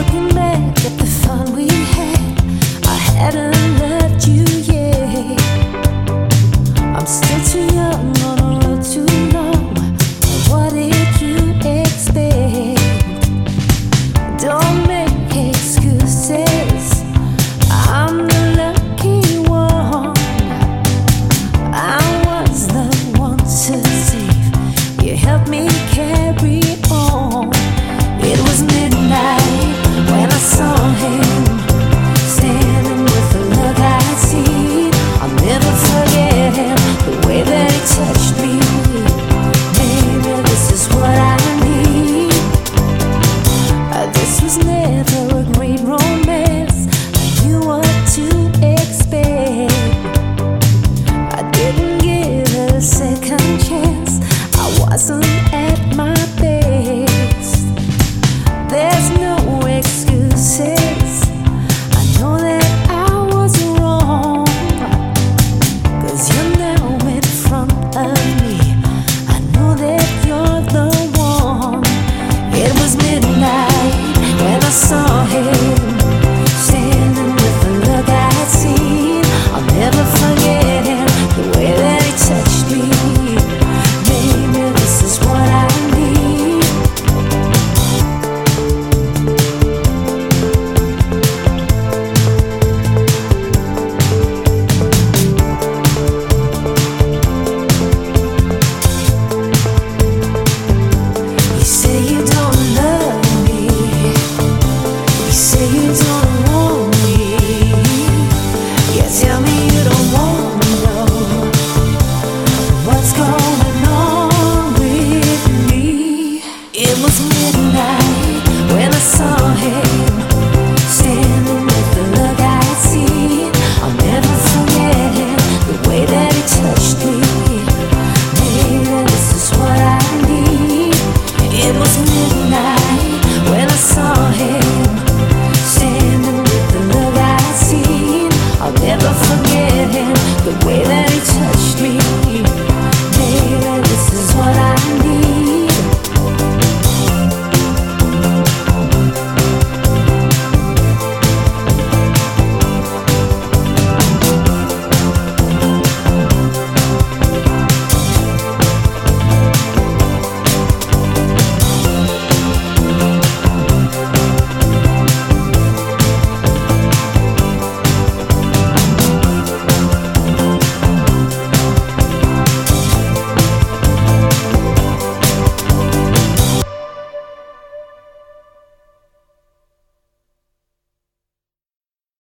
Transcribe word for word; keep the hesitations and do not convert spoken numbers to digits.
Looking back at the fun we had, I hadn't loved you yet. I'm still too young on a road too long. What did you expect? Don't make excuses. I'm the lucky one. I was the one to save. You helped me carry on. It was midnight when I saw him standing with the look I'd seen. I'll never forget him, the way that he touched me. Baby, this is what I need. Uh, This was never